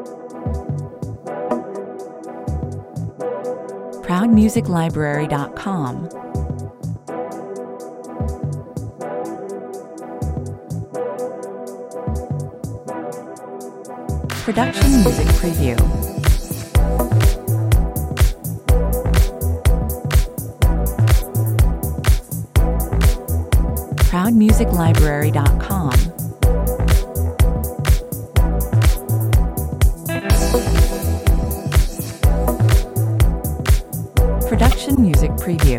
ProudMusicLibrary.com. Production Music Preview. ProudMusicLibrary.com. Production Music Preview.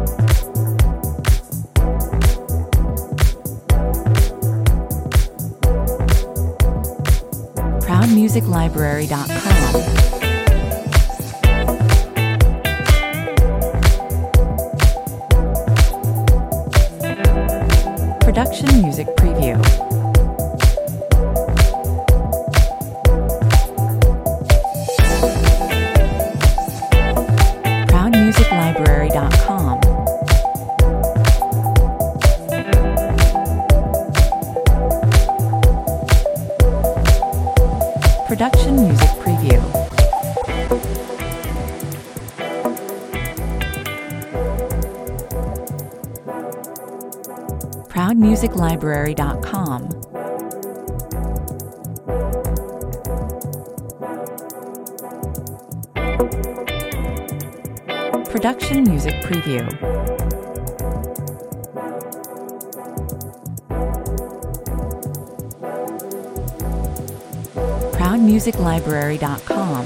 ProudMusicLibrary.com. Production Music Preview. ProudMusicLibrary.com. Production Music Preview. ProudMusicLibrary.com. Production Music Preview. ProudMusicLibrary.com.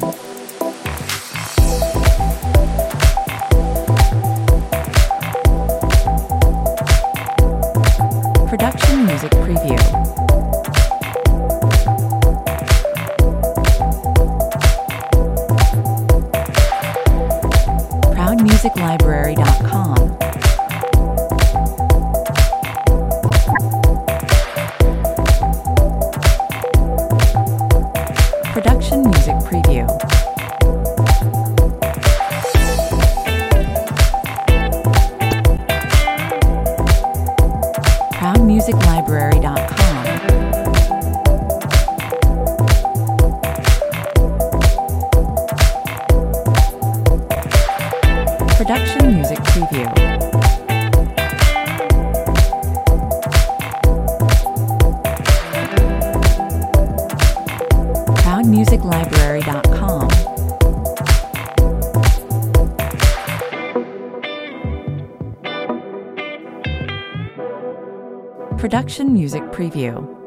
Production Music Preview. ProudMusicLibrary.com. Production Music Preview. ProudMusicLibrary.com. Production Music Preview. ProudMusicLibrary.com. Production Music Preview.